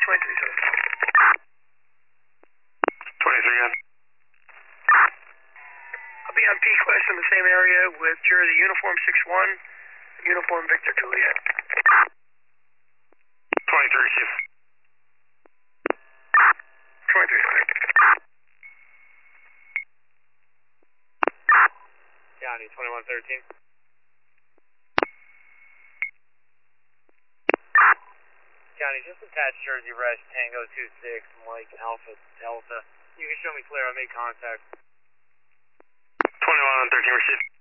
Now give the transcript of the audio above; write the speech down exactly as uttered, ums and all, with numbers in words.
twenty-three, sir. twenty-three, again. I'll be on Peak West in the same area with Jersey Uniform six one, Uniform Victor Juliet. twenty-three, Chief. twenty-three, sir. County, twenty-one thirteen. County, just attached Jersey Rest, Tango two six, Mike Alpha Delta. You can show me clear, I made contact. twenty-one thirteen, received.